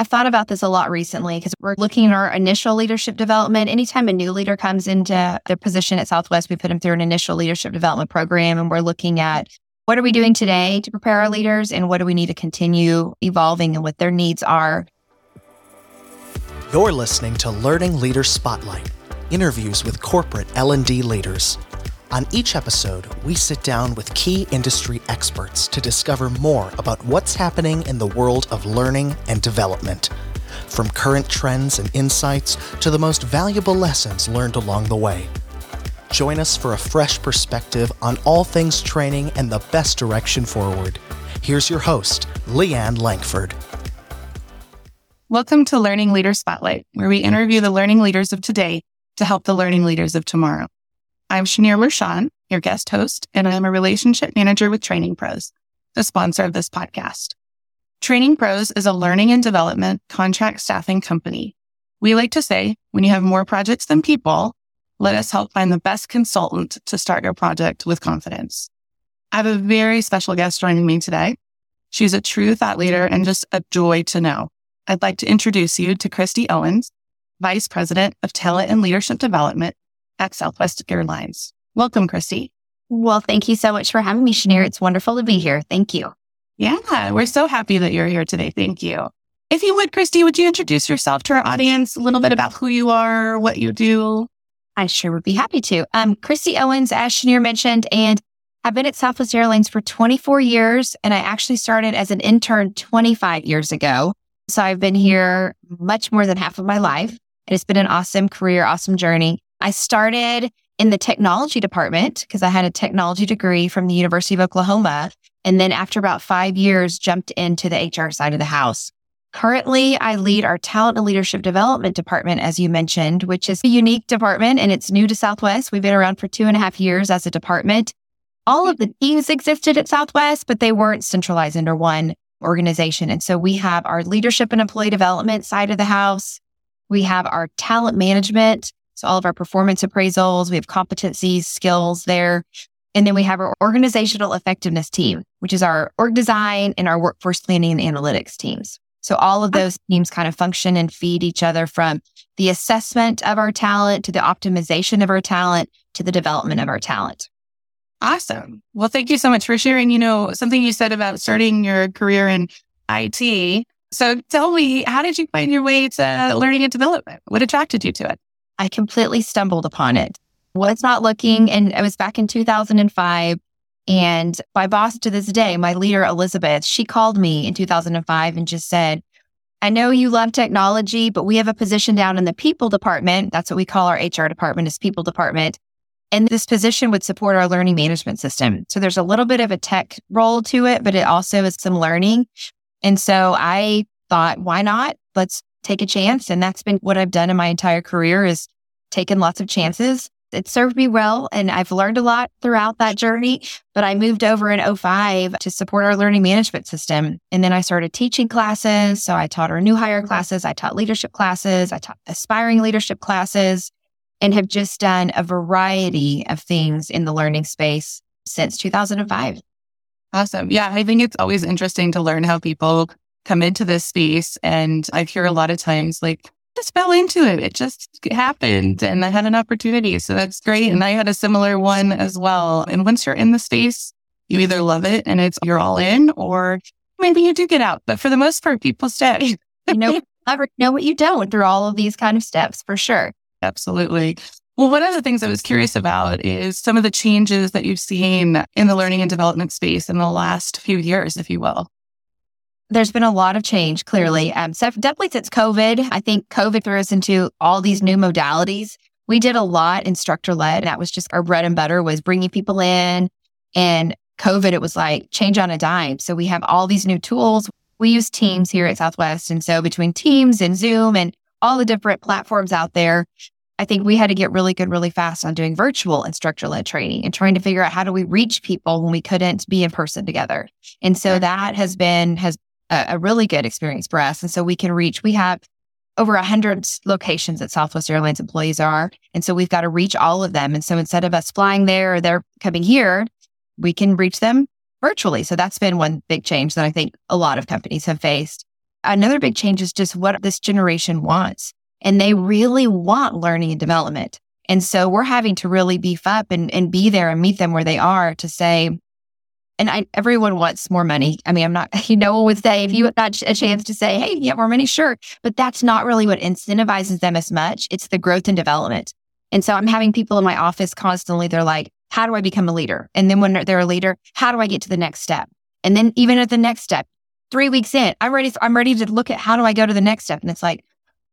I've thought about this a lot recently because we're looking at our initial leadership development. Anytime a new leader comes into their position at Southwest, we put them through an initial leadership development program, and we're looking at what are we doing today to prepare our leaders and what do we need to continue evolving and what their needs are. You're listening to Learning Leader Spotlight, interviews with corporate L&D leaders. On each episode, we sit down with key industry experts to discover more about what's happening in the world of learning and development, from current trends and insights to the most valuable lessons learned along the way. Join us for a fresh perspective on all things training and the best direction forward. Here's your host, Leanne Langford. Welcome to Learning Leader Spotlight, where we interview the learning leaders of today to help the learning leaders of tomorrow. I'm Shanier Lershon, your guest host, and I'm a relationship manager with Training Pros, the sponsor of this podcast. Training Pros is a learning and development contract staffing company. We like to say, when you have more projects than people, let us help find the best consultant to start your project with confidence. I have a very special guest joining me today. She's a true thought leader and just a joy to know. I'd like to introduce you to Christy Owens, Vice President of Talent and Leadership Development at Southwest Airlines. Welcome, Christy. Well, thank you so much for having me, Shanier. It's wonderful to be here. Thank you. Yeah, we're so happy that you're here today. Thank you. If you would, Christy, would you introduce yourself to our audience, a little bit about who you are, what you do? I sure would be happy to. I'm Christy Owens, as Shanier mentioned, and I've been at Southwest Airlines for 24 years, and I actually started as an intern 25 years ago. So I've been here much more than half of my life, and it's been an awesome career, awesome journey. I started in the technology department because I had a technology degree from the University of Oklahoma. And then after about 5 years, jumped into the HR side of the house. Currently, I lead our talent and leadership development department, as you mentioned, which is a unique department and it's new to Southwest. We've been around for 2.5 years as a department. All of the teams existed at Southwest, but they weren't centralized under one organization. And so we have our leadership and employee development side of the house. We have our talent management. So all of our performance appraisals, we have competencies, skills there. And then we have our organizational effectiveness team, which is our org design and our workforce planning and analytics teams. So all of those teams kind of function and feed each other, from the assessment of our talent to the optimization of our talent to the development of our talent. Awesome. Well, thank you so much for sharing, something you said about starting your career in IT. So tell me, how did you find your way to learning and development? What attracted you to it? I completely stumbled upon it. Was not looking, and it was back in 2005. And my boss to this day, my leader, Elizabeth, she called me in 2005 and just said, I know you love technology, but we have a position down in the people department. That's what we call our HR department, is people department. And this position would support our learning management system. So there's a little bit of a tech role to it, but it also is some learning. And so I thought, why not? Let's take a chance. And that's been what I've done in my entire career, is taken lots of chances. It served me well, and I've learned a lot throughout that journey. But I moved over in 2005 to support our learning management system. And then I started teaching classes. So I taught our new hire classes. I taught leadership classes. I taught aspiring leadership classes, and have just done a variety of things in the learning space since 2005. Awesome. Yeah, I think it's always interesting to learn how people come into this space. And I hear a lot of times, just fell into it. It just happened and I had an opportunity. So that's great. And I had a similar one as well. And once you're in the space, you either love it and you're all in, or maybe you do get out. But for the most part, people stay. Never know what you don't through all of these kind of steps, for sure. Absolutely. Well, one of the things I was curious about is some of the changes that you've seen in the learning and development space in the last few years, if you will. There's been a lot of change, clearly. So definitely since COVID. I think COVID threw us into all these new modalities. We did a lot instructor-led. That was just our bread and butter, was bringing people in. And COVID, it was like change on a dime. So we have all these new tools. We use Teams here at Southwest. And so between Teams and Zoom and all the different platforms out there, I think we had to get really good, really fast on doing virtual instructor-led training and trying to figure out how do we reach people when we couldn't be in person together. And so that has been a really good experience for us. And so we have over 100 locations that Southwest Airlines employees are. And so we've got to reach all of them. And so instead of us flying there or they're coming here, we can reach them virtually. So that's been one big change that I think a lot of companies have faced. another big change is just what this generation wants. And they really want learning and development. And so we're having to really beef up and be there and meet them where they are to say, and everyone wants more money. I mean, I'm not, no one would say, if you got a chance to say, hey, you have more money, sure. But that's not really what incentivizes them as much. It's the growth and development. And so I'm having people in my office constantly, they're like, how do I become a leader? And then when they're a leader, how do I get to the next step? And then even at the next step, 3 weeks in, I'm ready to look at how do I go to the next step? And it's like,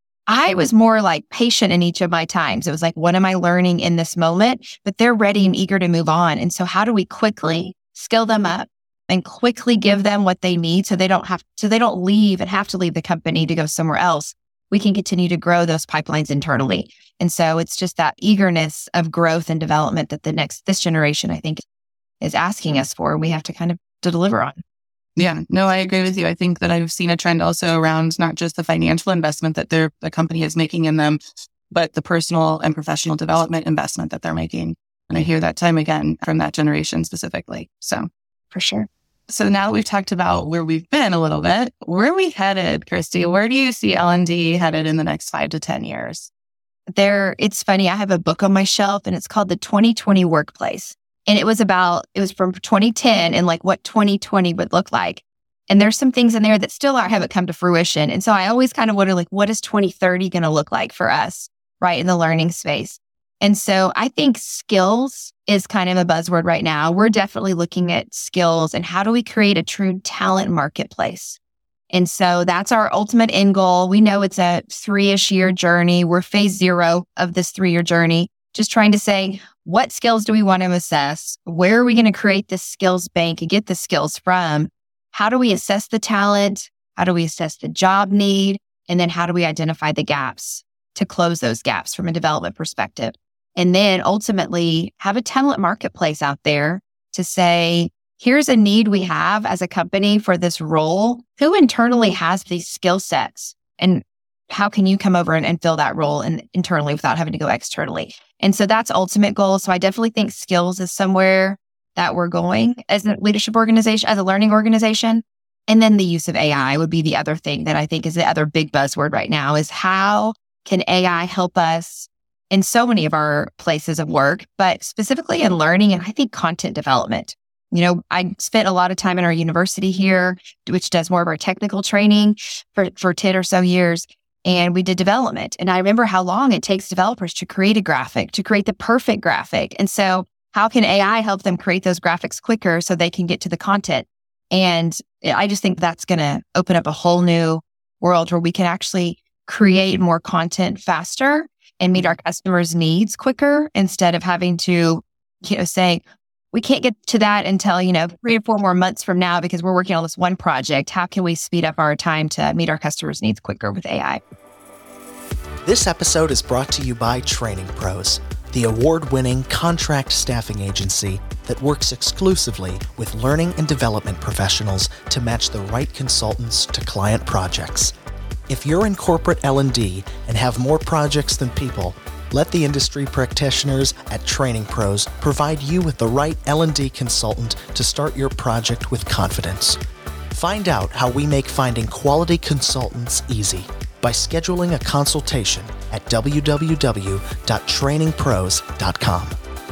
I was more like patient in each of my times. It was like, what am I learning in this moment? But they're ready and eager to move on. And so how do we quickly skill them up and quickly give them what they need so they don't leave and have to leave the company to go somewhere else? We can continue to grow those pipelines internally. And so it's just that eagerness of growth and development that this generation, I think, is asking us for. We have to kind of to deliver on. Yeah, no, I agree with you. I think that I've seen a trend also around not just the financial investment that the company is making in them, but the personal and professional development investment that they're making. And I hear that time again from that generation specifically. So for sure. So now that we've talked about where we've been a little bit, where are we headed, Christy? Where do you see L&D headed in the next 5 to 10 years? It's funny. I have a book on my shelf and it's called The 2020 Workplace. And it was from 2010 and like what 2020 would look like. And there's some things in there that still haven't come to fruition. And so I always kind of wonder, like, what is 2030 going to look like for us, right, in the learning space? And so I think skills is kind of a buzzword right now. We're definitely looking at skills and how do we create a true talent marketplace? And so that's our ultimate end goal. We know it's a 3-ish year journey. We're phase 0 of this 3-year journey, just trying to say, what skills do we want to assess? Where are we going to create this skills bank and get the skills from? How do we assess the talent? How do we assess the job need? And then how do we identify the gaps to close those gaps from a development perspective? And then ultimately have a talent marketplace out there to say, here's a need we have as a company for this role. Who internally has these skill sets? And how can you come over and fill that role internally without having to go externally? And so that's ultimate goal. So I definitely think skills is somewhere that we're going as a leadership organization, as a learning organization. And then the use of AI would be the other thing that I think is the other big buzzword right now is how can AI help us in so many of our places of work, but specifically in learning and I think content development. You know, I spent a lot of time in our university here, which does more of our technical training for 10 or so years. And we did development. And I remember how long it takes developers to create a graphic, to create the perfect graphic. And so how can AI help them create those graphics quicker so they can get to the content? And I just think that's going to open up a whole new world where we can actually create more content faster and meet our customers' needs quicker instead of having to, say, we can't get to that until, 3 or 4 more months from now because we're working on this one project. How can we speed up our time to meet our customers' needs quicker with AI? This episode is brought to you by Training Pros, the award-winning contract staffing agency that works exclusively with learning and development professionals to match the right consultants to client projects. If you're in corporate L&D and have more projects than people, let the industry practitioners at Training Pros provide you with the right L&D consultant to start your project with confidence. Find out how we make finding quality consultants easy by scheduling a consultation at www.trainingpros.com.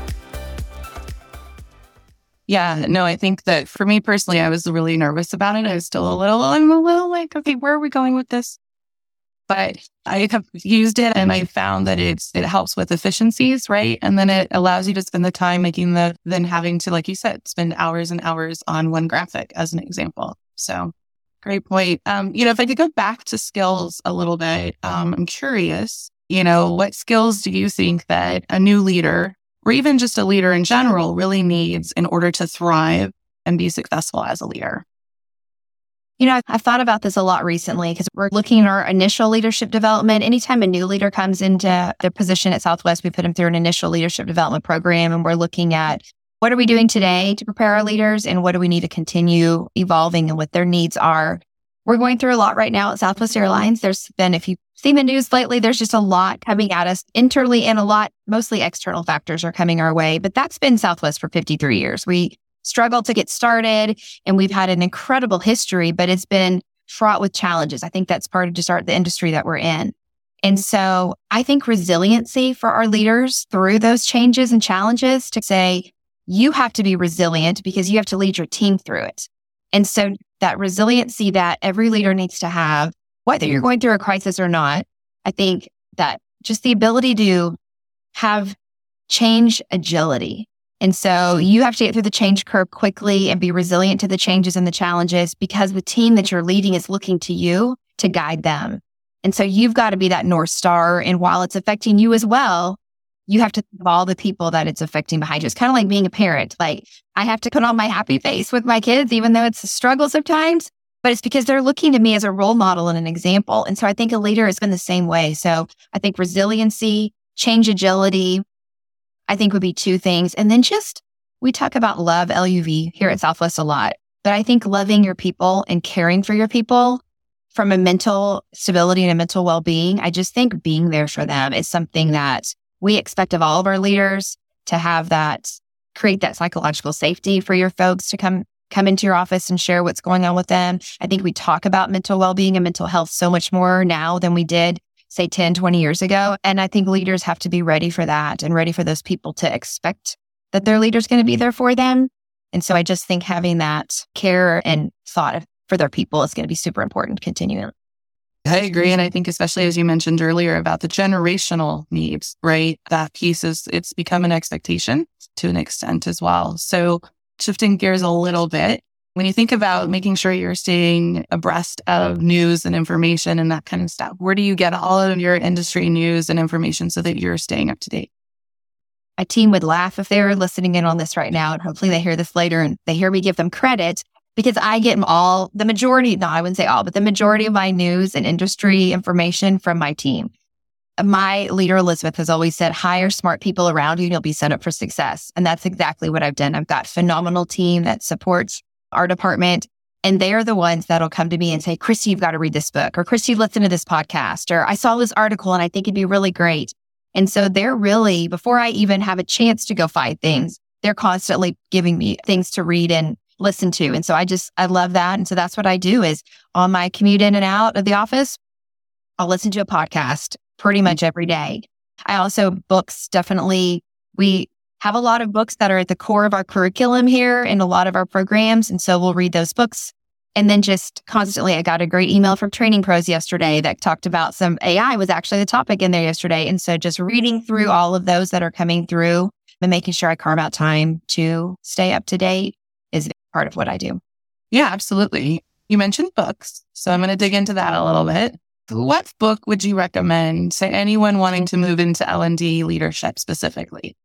Yeah, no, I think that for me personally, I was really nervous about it. I'm a little like, okay, where are we going with this? But I have used it and I found that it helps with efficiencies, right? And then it allows you to spend the time than having to, like you said, spend hours and hours on one graphic as an example. So great point. If I could go back to skills a little bit, I'm curious, what skills do you think that a new leader or even just a leader in general really needs in order to thrive and be successful as a leader? I've thought about this a lot recently because we're looking at our initial leadership development. Anytime a new leader comes into their position at Southwest, we put them through an initial leadership development program. And we're looking at what are we doing today to prepare our leaders and what do we need to continue evolving and what their needs are. We're going through a lot right now at Southwest Airlines. There's been, if you've seen the news lately, there's just a lot coming at us internally and a lot, mostly external factors are coming our way. But that's been Southwest for 53 years. We struggled to get started and we've had an incredible history, but it's been fraught with challenges. I think that's part of just the industry that we're in. And so I think resiliency for our leaders through those changes and challenges to say, you have to be resilient because you have to lead your team through it. And so that resiliency that every leader needs to have, whether you're going through a crisis or not, I think that just the ability to have change agility. And so you have to get through the change curve quickly and be resilient to the changes and the challenges because the team that you're leading is looking to you to guide them. And so you've got to be that North Star. And while it's affecting you as well, you have to think of all the people that it's affecting behind you. It's kind of like being a parent. Like I have to put on my happy face with my kids, even though it's a struggle sometimes, but it's because they're looking to me as a role model and an example. And so I think a leader has been the same way. So I think resiliency, change agility, I think would be two things. And then just, we talk about love, LUV here at Southwest a lot, but I think loving your people and caring for your people from a mental stability and a mental well-being, I just think being there for them is something that we expect of all of our leaders to have that, create that psychological safety for your folks to come into your office and share what's going on with them. I think we talk about mental well-being and mental health so much more now than we did, say 10, 20 years ago. And I think leaders have to be ready for that and ready for those people to expect that their leader's going to be there for them. And so I just think having that care and thought for their people is going to be super important continuing. I agree. And I think especially as you mentioned earlier about the generational needs, right? That piece it's become an expectation to an extent as well. So shifting gears a little bit, when you think about making sure you're staying abreast of news and information and that kind of stuff, where do you get all of your industry news and information so that you're staying up to date? My team would laugh if they were listening in on this right now, and hopefully they hear this later and they hear me give them credit because I get the majority of my news and industry information from my team. My leader, Elizabeth, has always said, hire smart people around you and you'll be set up for success. And that's exactly what I've done. I've got a phenomenal team that supports our department. And they are the ones that'll come to me and say, Christy, you've got to read this book, or Christy, listen to this podcast, or I saw this article and I think it'd be really great. And so they're really, before I even have a chance to go find things, they're constantly giving me things to read and listen to. And so I love that. And so that's what I do is on my commute in and out of the office, I'll listen to a podcast pretty much every day. I also, books, definitely, we have a lot of books that are at the core of our curriculum here in a lot of our programs. And so we'll read those books. And then just constantly, I got a great email from Training Pros yesterday that talked about some AI was actually the topic in there yesterday. And so just reading through all of those that are coming through and making sure I carve out time to stay up to date is part of what I do. Yeah, absolutely. You mentioned books, so I'm going to dig into that a little bit. What book would you recommend to anyone wanting to move into L&D leadership specifically?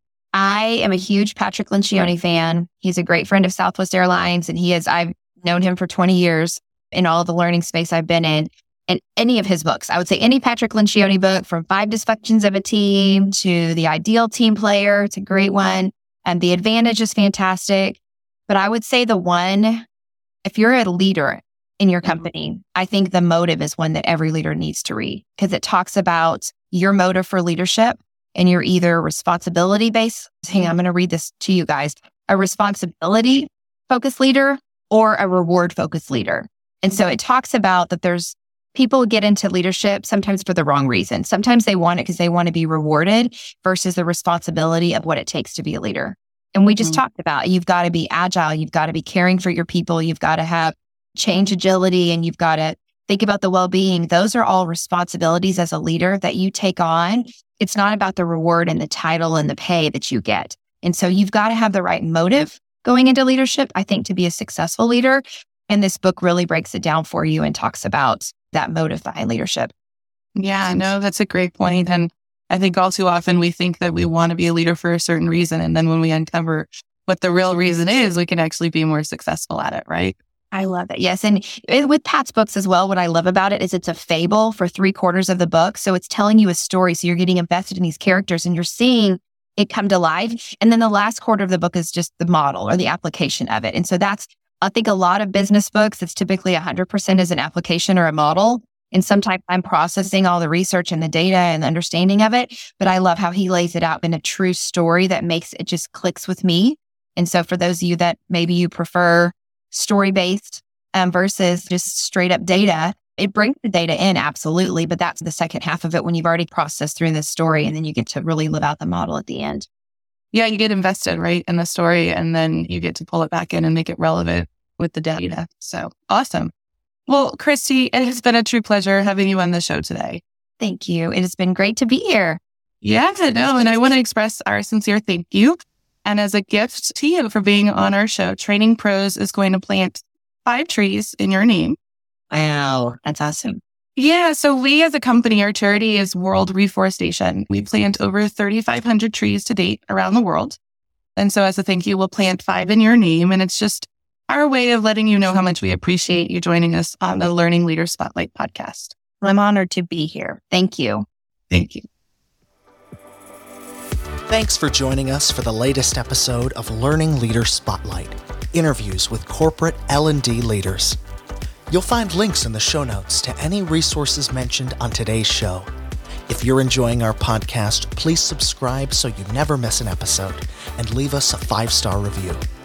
I am a huge Patrick Lencioni fan. He's a great friend of Southwest Airlines, and I've known him for 20 years in all the learning space I've been in. And any of his books, I would say any Patrick Lencioni book, from 5 Dysfunctions of a Team to The Ideal Team Player, it's a great one. And The Advantage is fantastic. But I would say the one, if you're a leader in your company, I think The Motive is one that every leader needs to read because it talks about your motive for leadership and you're either responsibility-based. Hang on, I'm going to read this to you guys. A responsibility-focused leader or a reward-focused leader. And so it talks about that there's people get into leadership sometimes for the wrong reason. Sometimes they want it because they want to be rewarded versus the responsibility of what it takes to be a leader. And we just talked about, you've got to be agile. You've got to be caring for your people. You've got to have change agility, and you've got to think about the well-being. Those are all responsibilities as a leader that you take on. It's not about the reward and the title and the pay that you get. And so you've got to have the right motive going into leadership, I think, to be a successful leader. And this book really breaks it down for you and talks about that motive behind leadership. Yeah, no, that's a great point. And I think all too often we think that we want to be a leader for a certain reason. And then when we uncover what the real reason is, we can actually be more successful at it, right? I love it. Yes. And with Pat's books as well, what I love about it is it's a fable for 3/4 of the book. So it's telling you a story. So you're getting invested in these characters and you're seeing it come to life. And then the last quarter of the book is just the model or the application of it. And so that's, I think, a lot of business books, it's typically 100% is an application or a model. And sometimes I'm processing all the research and the data and the understanding of it. But I love how he lays it out in a true story that makes it just clicks with me. And so for those of you that maybe you prefer story-based versus just straight up data. It brings the data in, absolutely, but that's the second half of it when you've already processed through the story and then you get to really live out the model at the end. Yeah, you get invested, right, in the story, and then you get to pull it back in and make it relevant with the data. So awesome. Well, Christy, it has been a true pleasure having you on the show today. Thank you. It has been great to be here. Yeah, no, and I want to express our sincere thank you. And as a gift to you for being on our show, Training Pros is going to plant 5 trees in your name. Wow, that's awesome. Yeah, so we as a company, our charity is World Reforestation. We plant over 3,500 trees to date around the world. And so as a thank you, we'll plant 5 in your name. And it's just our way of letting you know how much we appreciate you joining us on the Learning Leader Spotlight podcast. I'm honored to be here. Thank you. Thank you. Thanks for joining us for the latest episode of Learning Leader Spotlight, interviews with corporate L&D leaders. You'll find links in the show notes to any resources mentioned on today's show. If you're enjoying our podcast, please subscribe so you never miss an episode and leave us a 5-star review.